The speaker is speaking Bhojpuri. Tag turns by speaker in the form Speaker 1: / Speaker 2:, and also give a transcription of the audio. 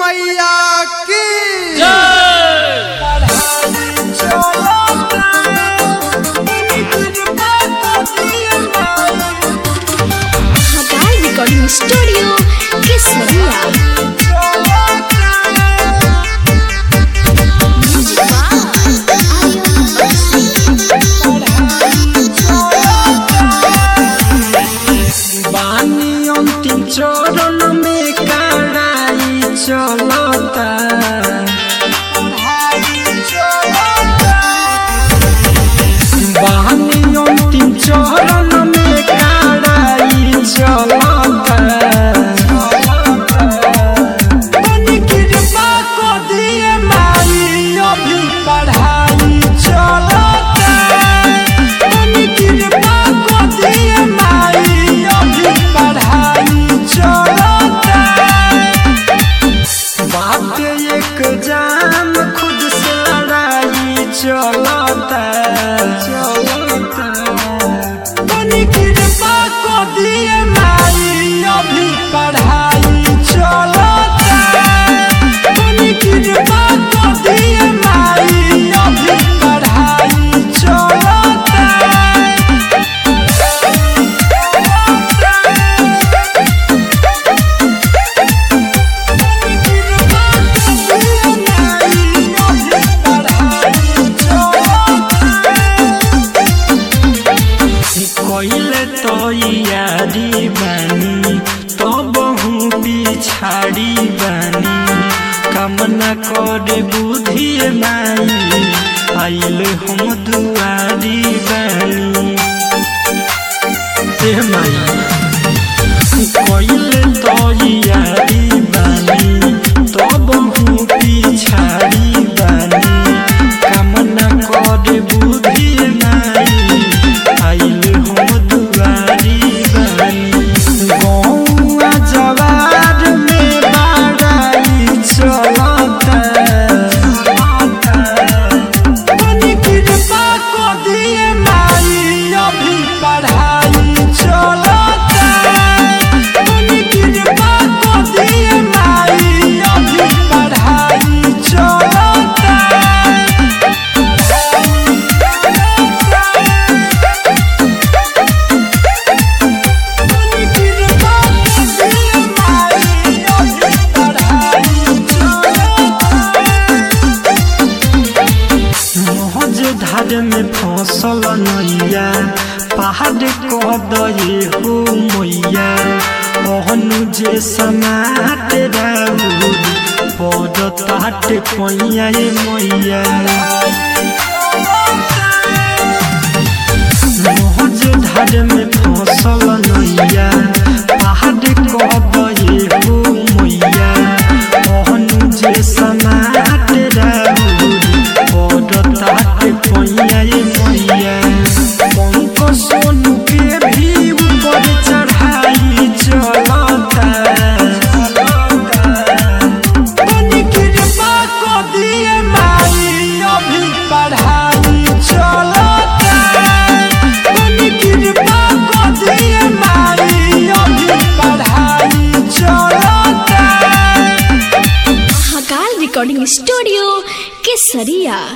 Speaker 1: मैया की
Speaker 2: रिकॉर्डिंग स्टूडियो केसरिया।
Speaker 3: चरण में कड़ाई चलता बहानी अंतिम चरण में कड़ाई चलता तनी कृपा को दिए माई अभी पढ़ाई चलता तनी कृपा को दिए माई अभी पढ़ाई जाम खुद से लड़ाई चलता तनी कृपा को दिए माई अभी पढ़ाई चलता तनी कृपा को दिए माई अभी पढ़ाई चलता यारी बानी तो बहु पिछाड़ी बानी कामना करे बुद्धि माई आइल हम दुआरी बानी माई कोइल तो यारी बानी तो बहु पिछाड़ी बानी कामना करे बुद्धि माई आइल हम धार में फसल नैया पहाड़ कह दे हो मैया ओहनु जे समाट राउर बड़ ताट पैया मैया मोहज धार में फसल नैया पहाड़ कह दे हो मैया ओहनु जे समाट राउर बड़ ताट सोनू के भी ऊपर चढ़ाई चलता तनी कृपा को दिए माई अभी पढ़ाई चलता तनी कृपा को दिए माई अभी पढ़ाई चलता।
Speaker 2: रिकॉर्डिंग स्टूडियो केसरिया।